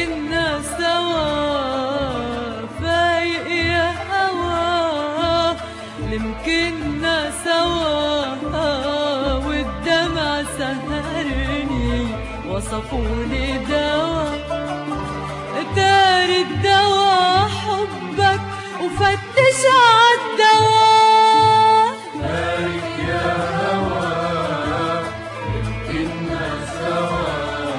لمكننا سوا فايق يا هوا، لمكننا سوا والدمع سهرني وصفولي دوا، دار الدوا حبك وفتش عالدوا. فايق يا هوا لمكننا سوا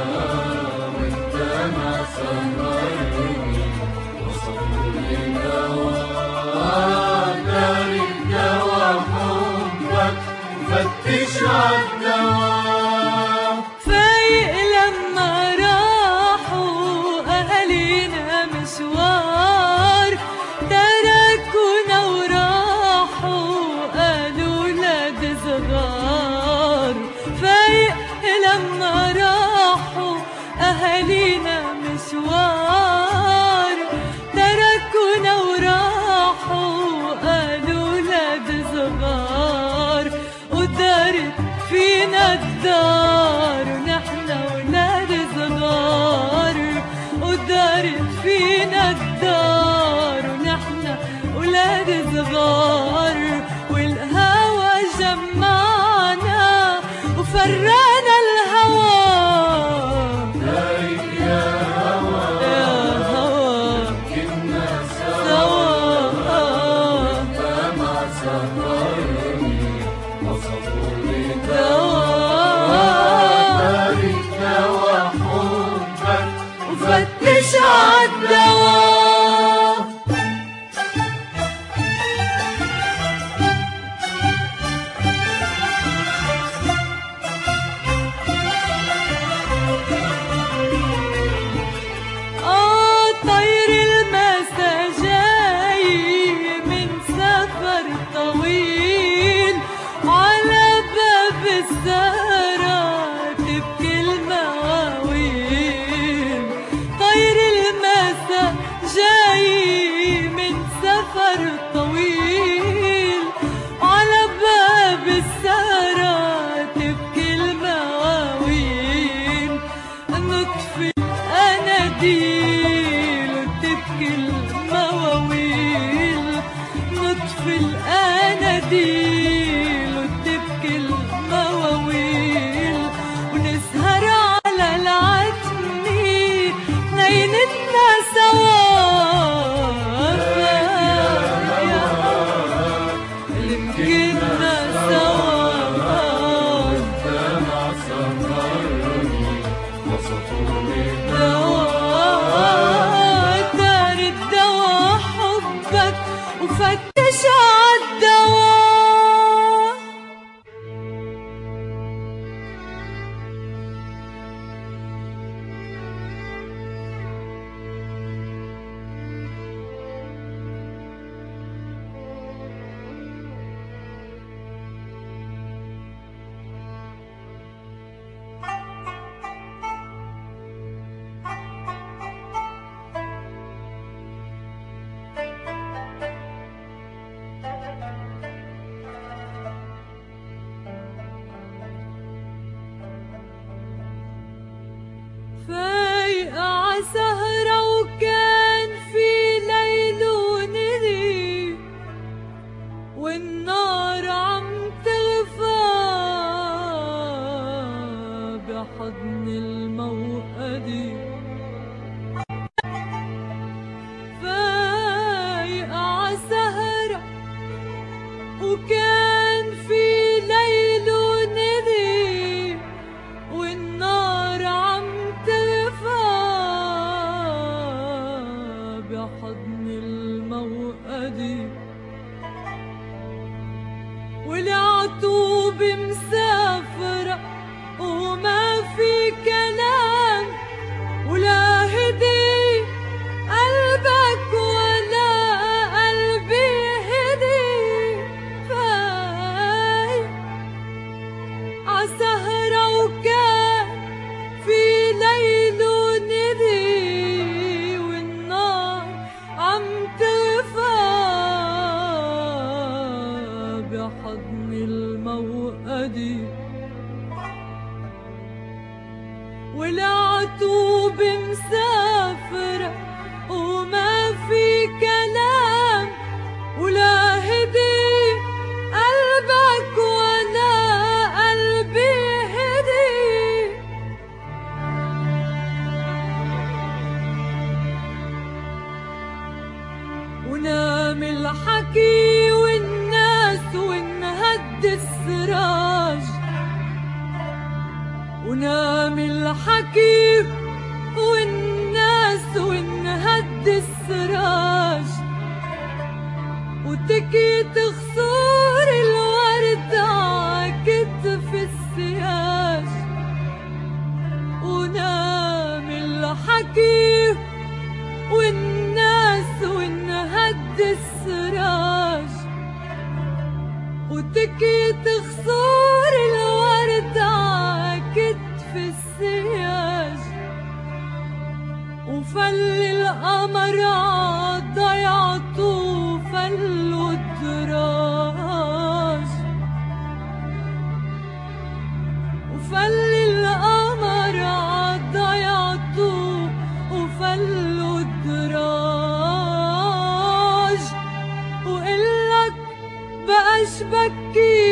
والدمع سهرني وصفولي دوا، دار الدوا حبك وفتش عالدوا. فايق لما راحوا أهالينا مشوار، تركونا وراحوا قالوا ولاد صغار. فايق لما راحوا أهالينا مشوار، تركونا وراحوا قالوا ولاد صغار، ودارت فينا الدار ونحن ولاد صغار، ودارت فينا الدار ونحن ولاد صغار، والهوى جمعنا وفرقنا الهوى. فايق يا هوا لمكننا سوا والدمع سهرني وصفولي دوا، دار الدوا حبك وفتش عالدوا. طير المسا جاي من سفر طويل، على باب السهرة تبكي المواويل. طير المسا جاي من سفر طويل، على باب السهرة تبكي المواويل. نطفي الأناديل وتبكي المواويل، نطفي الأناديل وتبكي المواويل، ونسهر على العتمة نينتنا سوا. لمكننا سوا والدمع سهرني وصفولي دار الدوا حبك وفتش عالدوا. فايق عالسهرة وكان في ليل ونهي، والنار عم تغفى بحضن الموقدي. فايق عالسهرة وكان في ليل ونهي، والنار عم تغفى بحضن الموقدي. والعطوب مسافرة وما في كلام، ولا هدي قلبك ولا قلبي هدي. فايق عالسهرة وكان في ليل وندي، والنار عم تغفى بحضن الموقدي. ونام الحكي والناس وانهد السراج، ونام الحكي والناس وانهد السراج، وتكيت خصور الورد عكتف السياج، ونام الحكي والناس وانهد السراج، وتكيت خصور الورد عكتف السياج، وفل القمر عضيعته فلوا الدراج، وفل القمر عضيعته وفلوا الدراج، وقلك بقاش بكي